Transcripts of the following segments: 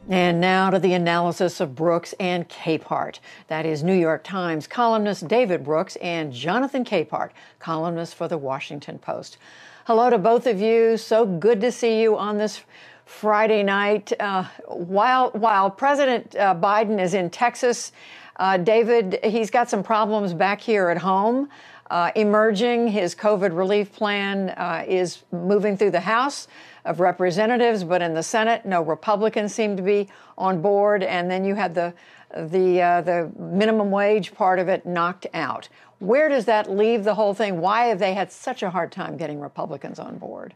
And now to the analysis of Brooks and Capehart. That is New York Times columnist David Brooks and Jonathan Capehart, columnist for the Washington Post. Hello to both of you. So good to see you on this Friday night. While President Biden is in Texas, David, he's got some problems back here at home. Emerging, his COVID relief plan is moving through the House of Representatives, but in the Senate, no Republicans seem to be on board. And then you had the minimum wage part of it knocked out. Where does that leave the whole thing? Why have they had such a hard time getting Republicans on board?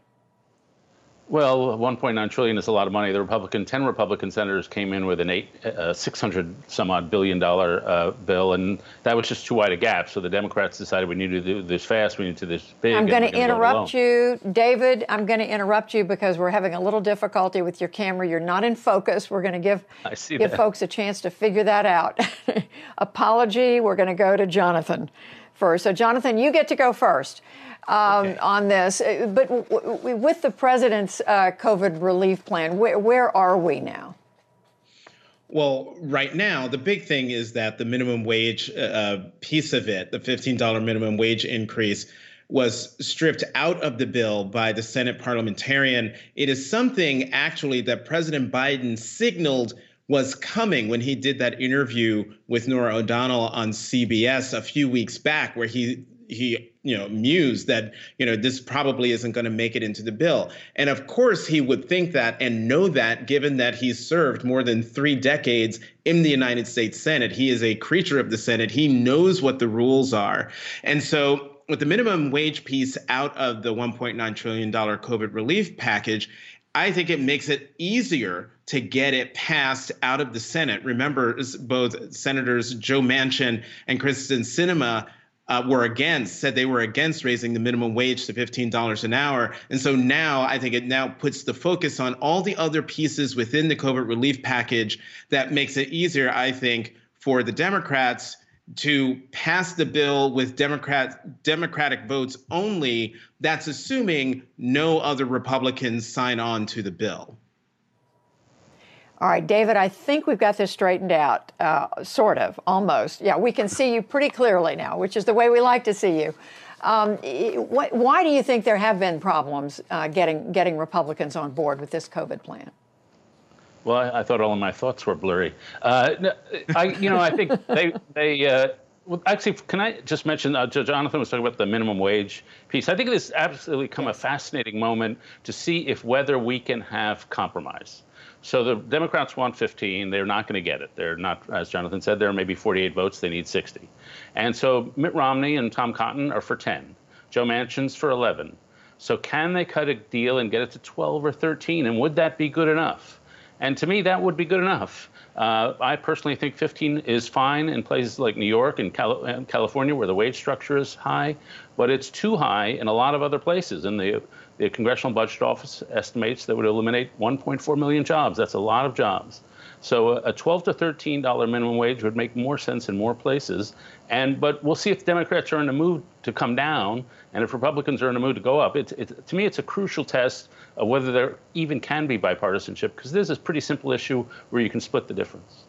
Well, 1.9 trillion is a lot of money. 10 Republican senators came in with an 600 some odd billion dollar bill, and that was just too wide a gap. So the Democrats decided we need to do this fast, we need to do this big. I'm going to interrupt you, David. I'm going to interrupt you because we're having a little difficulty with your camera. You're not in focus. We're going to give folks a chance to figure that out. Apology. We're going to go to Jonathan first. So, Jonathan, you get to go first. On this. But with the president's COVID relief plan, where are we now? Well, right now, the big thing is that the minimum wage piece of it, the $15 minimum wage increase, was stripped out of the bill by the Senate parliamentarian. It is something, actually, that President Biden signaled was coming when he did that interview with Norah O'Donnell on CBS a few weeks back, where he mused that, this probably isn't going to make it into the bill. And of course, he would think that and know that, given that he's served more than 3 decades in the United States Senate. He is a creature of the Senate. He knows what the rules are. And so with the minimum wage piece out of the $1.9 trillion COVID relief package, I think it makes it easier to get it passed out of the Senate. Remember, both Senators Joe Manchin and Kristen Sinema said they were against raising the minimum wage to $15 an hour. And so now I think it now puts the focus on all the other pieces within the COVID relief package that makes it easier, I think, for the Democrats to pass the bill with Democratic votes only. That's assuming no other Republicans sign on to the bill. All right, David, I think we've got this straightened out, sort of, almost. Yeah, we can see you pretty clearly now, which is the way we like to see you. Why do you think there have been problems getting Republicans on board with this COVID plan? Well, I thought all of my thoughts were blurry. I think actually, can I just mention, Jonathan was talking about the minimum wage piece. I think it has absolutely come a fascinating moment to see whether we can have compromise. So the Democrats want 15. They're not going to get it. They're not, as Jonathan said, there are maybe 48 votes. They need 60. And so Mitt Romney and Tom Cotton are for 10. Joe Manchin's for 11. So can they cut a deal and get it to 12 or 13? And would that be good enough? And to me, that would be good enough. I personally think 15 is fine in places like New York and California, where the wage structure is high, but it's too high in a lot of other places. And the Congressional Budget Office estimates that would eliminate 1.4 million jobs. That's a lot of jobs. So a $12 to $13 minimum wage would make more sense in more places. But we'll see if Democrats are in the mood to come down and if Republicans are in the mood to go up. To me, it's a crucial test of whether there even can be bipartisanship, because this is a pretty simple issue where you can split the difference.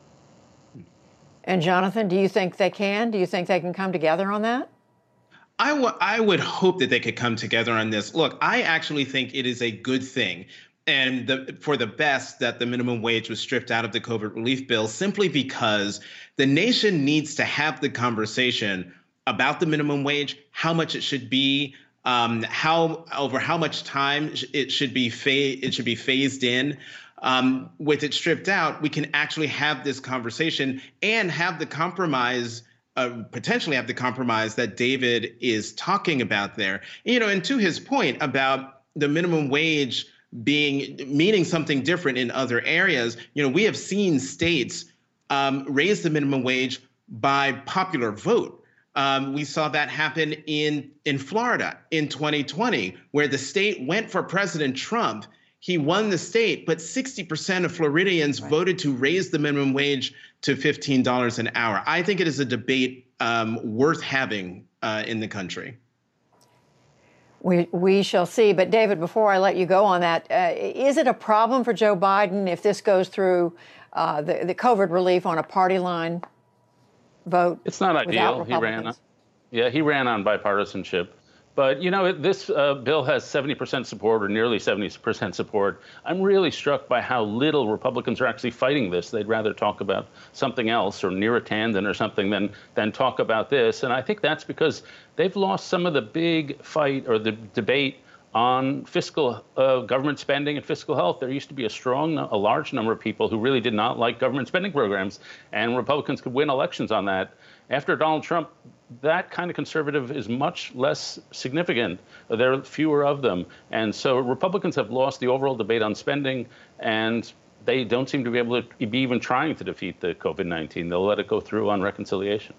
And Jonathan, do you think they can? Do you think they can come together on that? I would hope that they could come together on this. Look, I actually think it is a good thing and for the best that the minimum wage was stripped out of the COVID relief bill, simply because the nation needs to have the conversation about the minimum wage, how much it should be, over how much time it should be phased in. With it stripped out, we can actually have this conversation and have the compromise. Potentially have the compromise that David is talking about there. And to his point about the minimum wage meaning something different in other areas, we have seen states raise the minimum wage by popular vote. We saw that happen in Florida in 2020, where the state went for President Trump. He won the state, but 60% of Floridians voted to raise the minimum wage to $15 an hour. I think it is a debate worth having in the country. We shall see. But David, before I let you go on that, is it a problem for Joe Biden if this goes through the COVID relief on a party line vote? It's not ideal. He ran on bipartisanship. But, you know, this bill has 70% support, or nearly 70% support. I'm really struck by how little Republicans are actually fighting this. They'd rather talk about something else, or Neera Tanden or something, than talk about this. And I think that's because they've lost some of the big fight or the debate on fiscal government spending and fiscal health. There used to be a large number of people who really did not like government spending programs, and Republicans could win elections on that. After Donald Trump, that kind of conservative is much less significant. There are fewer of them. And so Republicans have lost the overall debate on spending, and they don't seem to be able to be even trying to defeat the COVID-19. They'll let it go through on reconciliation.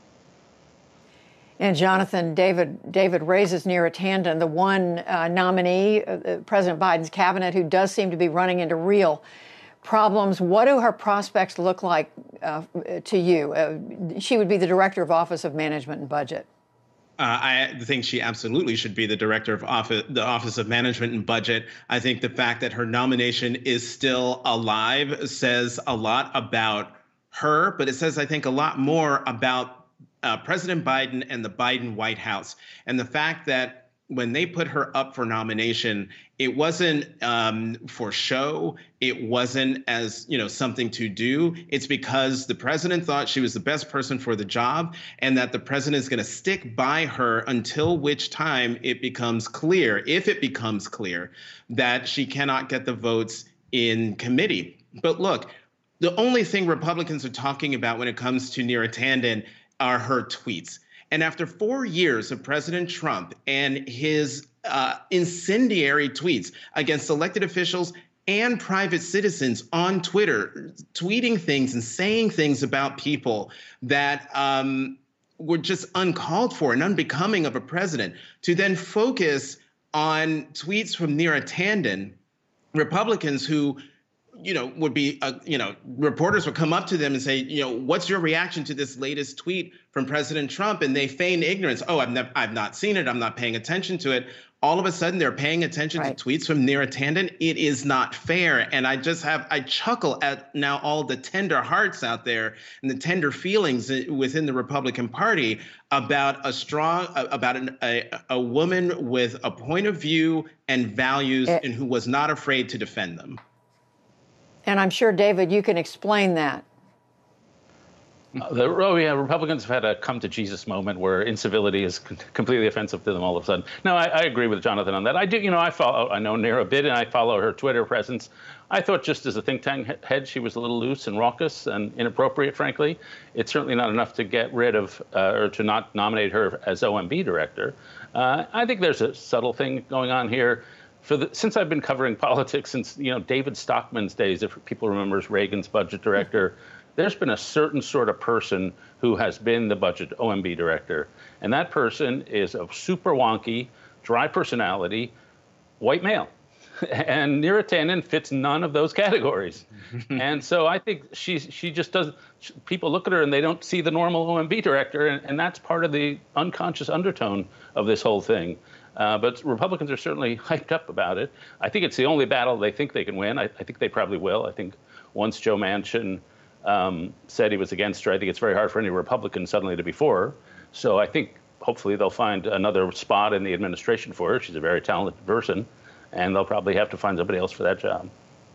And Jonathan, David raises Neera Tanden, the one nominee, President Biden's cabinet, who does seem to be running into real problems. What do her prospects look like to you? She would be the director of Office of Management and Budget. I think she absolutely should be the director of the Office of Management and Budget. I think the fact that her nomination is still alive says a lot about her, but it says, I think, a lot more about President Biden and the Biden White House. And the fact that when they put her up for nomination, it wasn't for show. It wasn't as, something to do. It's because the president thought she was the best person for the job, and that the president is going to stick by her until which time it becomes clear, if it becomes clear, that she cannot get the votes in committee. But look, the only thing Republicans are talking about when it comes to Neera Tanden are her tweets. And after 4 years of President Trump and his incendiary tweets against elected officials and private citizens on Twitter, tweeting things and saying things about people that were just uncalled for and unbecoming of a president, to then focus on tweets from Neera Tanden, Republicans who would be, reporters would come up to them and say, what's your reaction to this latest tweet from President Trump? And they feign ignorance. Oh, I've not seen it. I'm not paying attention to it. All of a sudden, they're paying attention to tweets from Neera Tanden. It is not fair. And I chuckle at now all the tender hearts out there and the tender feelings within the Republican Party about a woman with a point of view and values and who was not afraid to defend them. And I'm sure, David, you can explain that. Republicans have had a come-to-Jesus moment where incivility is completely offensive to them all of a sudden. No, I agree with Jonathan on that. I do, I know Neera a bit, and I follow her Twitter presence. I thought just as a think tank head, she was a little loose and raucous and inappropriate, frankly. It's certainly not enough to get rid of or to not nominate her as OMB director. I think there's a subtle thing going on here. Since I've been covering politics since, David Stockman's days, if people remember, as Reagan's budget director, there's been a certain sort of person who has been the budget OMB director. And that person is a super wonky, dry personality, white male. And Neera Tanden fits none of those categories. And so I think she just doesn't, people look at her and they don't see the normal OMB director. And that's part of the unconscious undertone of this whole thing. But Republicans are certainly hyped up about it. I think it's the only battle they think they can win. I think they probably will. I think once Joe Manchin said he was against her, I think it's very hard for any Republican suddenly to be for her. So I think hopefully they'll find another spot in the administration for her. She's a very talented person, and they'll probably have to find somebody else for that job.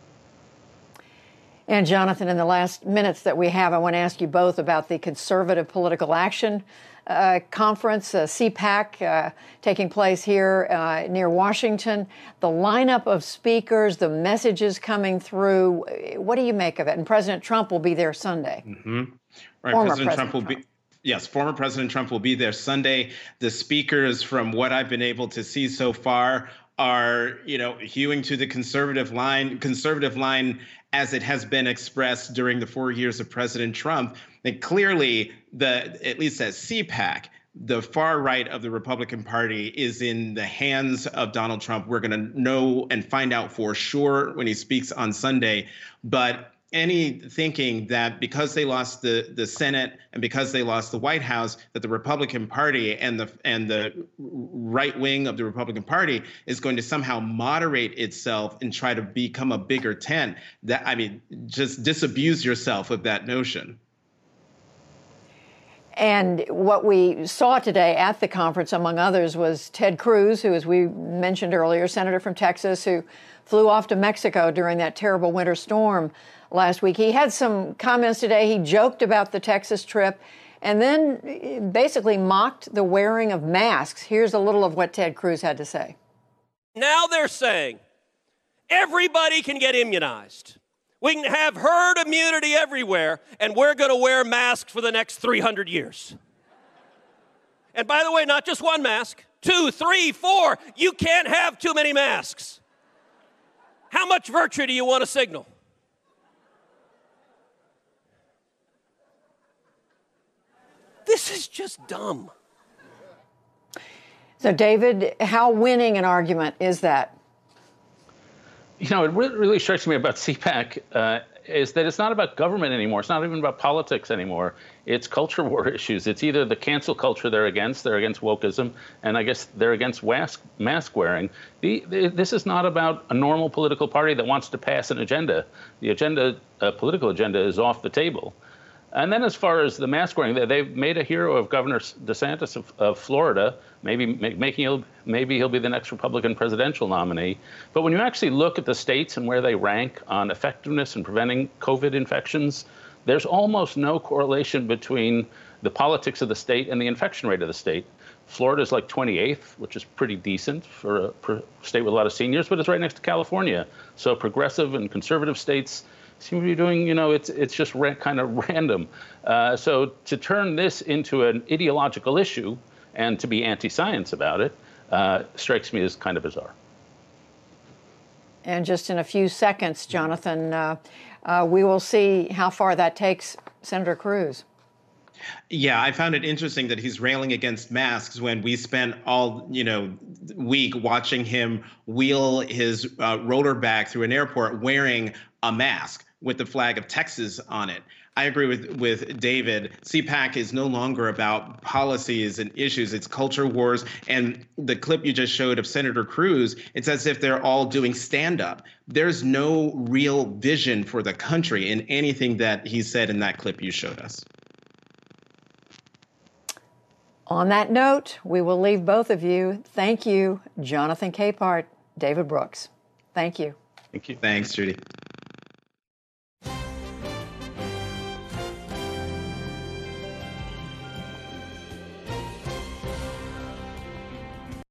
And Jonathan, in the last minutes that we have, I want to ask you both about the Conservative Political Action Conference, CPAC, taking place here near Washington. The lineup of speakers, the messages coming through. What do you make of it? And President Trump will be there Sunday. Mm-hmm. Right, President Trump will be. Yes, former President Trump will be there Sunday. The speakers, from what I've been able to see so far, are, hewing to the conservative line as it has been expressed during the 4 years of President Trump. And clearly, at least at CPAC, the far right of the Republican Party is in the hands of Donald Trump. We're going to know and find out for sure when he speaks on Sunday. But any thinking that because they lost the Senate and because they lost the White House, that the Republican Party and the right wing of the Republican Party is going to somehow moderate itself and try to become a bigger tent. That, I mean, just disabuse yourself of that notion. And what we saw today at the conference, among others, was Ted Cruz, who, as we mentioned earlier, senator from Texas, who flew off to Mexico during that terrible winter storm last week. He had some comments today. He joked about the Texas trip and then basically mocked the wearing of masks. Here's a little of what Ted Cruz had to say. Now they're saying everybody can get immunized. We can have herd immunity everywhere, and we're going to wear masks for the next 300 years. And by the way, not just one mask, 2, 3, 4. You can't have too many masks. How much virtue do you want to signal? This is just dumb. So, David, how winning an argument is that? You know, it really strikes me about CPAC is that it's not about government anymore. It's not even about politics anymore. It's culture war issues. It's either the cancel culture they're against wokeism, and I guess they're against mask wearing. This is not about a normal political party that wants to pass an agenda. The agenda, political agenda, is off the table. And then as far as the mask wearing, they've made a hero of Governor DeSantis of Florida, maybe he'll be the next Republican presidential nominee. But when you actually look at the states and where they rank on effectiveness in preventing COVID infections, there's almost no correlation between the politics of the state and the infection rate of the state. Florida's like 28th, which is pretty decent for a state with a lot of seniors, but it's right next to California. So progressive and conservative states seem to be doing, you know, it's just kind of random. So to turn this into an ideological issue and to be anti-science about it strikes me as kind of bizarre. And just in a few seconds, Jonathan, we will see how far that takes Senator Cruz. Yeah, I found it interesting that he's railing against masks when we spent all, week watching him wheel his roller back through an airport wearing a mask with the flag of Texas on it. I agree with David. CPAC is no longer about policies and issues. It's culture wars. And the clip you just showed of Senator Cruz, it's as if they're all doing stand-up. There's no real vision for the country in anything that he said in that clip you showed us. On that note, we will leave both of you. Thank you, Jonathan Capehart, David Brooks. Thank you. Thank you. Thanks, Judy.